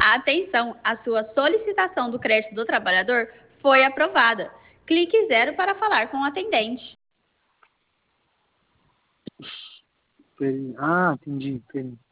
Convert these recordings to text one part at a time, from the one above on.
Atenção, a sua solicitação do crédito do trabalhador foi aprovada. Clique 0 para falar com o atendente. Entendi.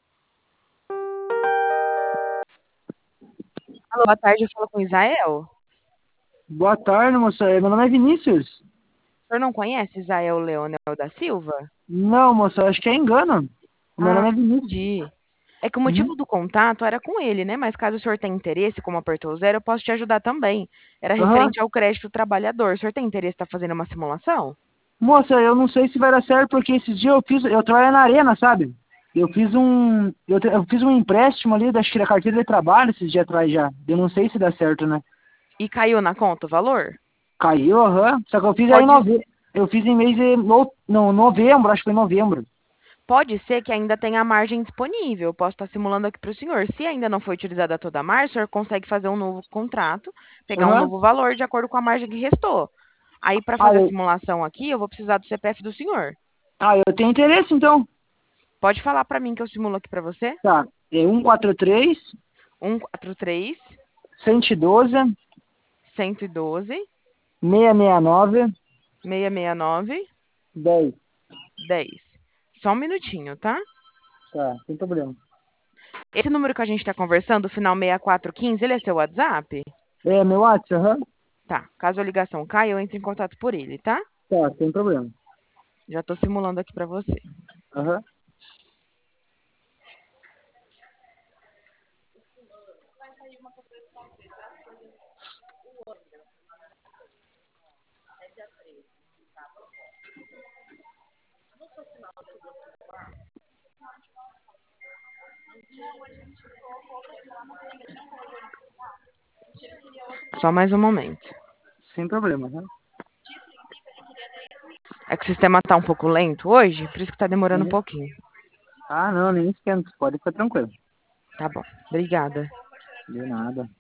Alô, boa tarde, eu falo com o Isael. Boa tarde, moça. Meu nome é Vinícius. O senhor não conhece Isael Leonel da Silva? Não, moça, acho que é engano. O meu nome é Vinícius. Entendi. É que o motivo do contato era com ele, né? Mas caso o senhor tenha interesse, como apertou o 0, eu posso te ajudar também. Era referente ao crédito trabalhador. O senhor tem interesse em estar fazendo uma simulação? Moça, eu não sei se vai dar certo, porque esses dias eu trabalho na arena, sabe? Eu fiz um empréstimo ali, acho que da carteira de trabalho esses dias atrás já. Eu não sei se dá certo, né? E caiu na conta o valor? Caiu, Só que eu fiz aí eu fiz em mês de novembro, acho que foi novembro. Pode ser que ainda tenha a margem disponível. Eu posso estar simulando aqui para o senhor. Se ainda não foi utilizada toda a margem, o senhor consegue fazer um novo contrato, pegar um novo valor de acordo com a margem que restou. Aí, para fazer a simulação aqui, eu vou precisar do CPF do senhor. Eu tenho interesse, então. Pode falar para mim que eu simulo aqui para você? Tá, é 143... 143... 112... 112... 669... 669... 10. 10. Só um minutinho, tá? Tá, sem problema. Esse número que a gente está conversando, final 6415, ele é seu WhatsApp? É, meu WhatsApp, Tá. Caso a ligação caia, eu entro em contato por ele, tá? Tá, sem problema. Já tô simulando aqui pra você. Só mais um momento. Sem problema, É que o sistema tá um pouco lento hoje, por isso que tá demorando um pouquinho. Não, nem esquenta. Pode ficar tranquilo. Tá bom. Obrigada. De nada.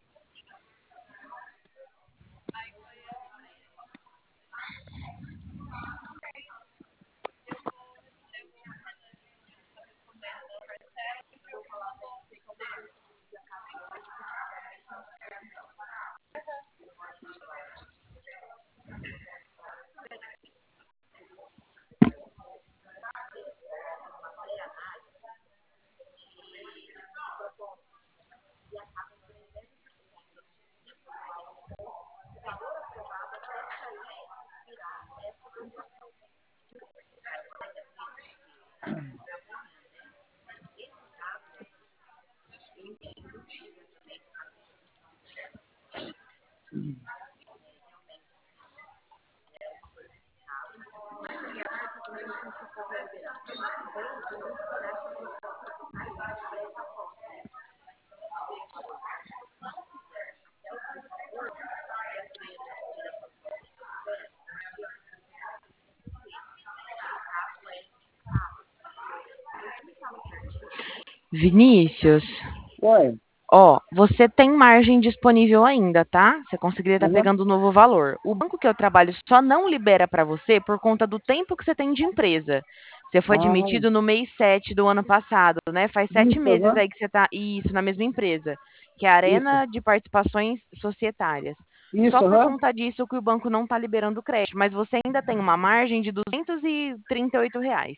Vinícius. Oi. Ó, você tem margem disponível ainda, tá? Você conseguiria estar pegando o novo valor. O banco que eu trabalho só não libera para você por conta do tempo que você tem de empresa. Você foi admitido no mês 7 do ano passado, né? Faz 7 meses aí que você tá, isso, na mesma empresa, que é a Arena de Participações Societárias. Só por conta disso que o banco não está liberando o crédito, mas você ainda tem uma margem de R$ 238.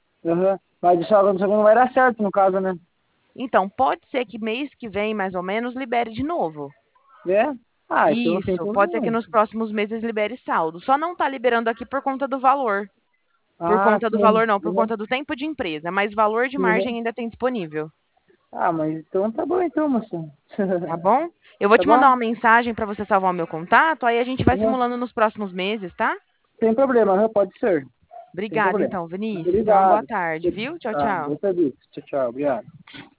Mas isso não vai dar certo no caso, né? Então, pode ser que mês que vem, mais ou menos, libere de novo. É? Então Isso, pode ser que nos próximos meses libere saldo. Só não está liberando aqui por conta do valor. Por conta do valor não, por conta do tempo de empresa. Mas valor de margem ainda tem disponível. Mas então tá bom então, moça. Tá bom? Eu vou te mandar uma mensagem para você salvar o meu contato, aí a gente vai simulando nos próximos meses, tá? Sem problema, pode ser. Obrigada, então, Vinícius. Tenha uma boa Obrigado. tarde, viu? Tchau, tchau. Tchau, obrigado.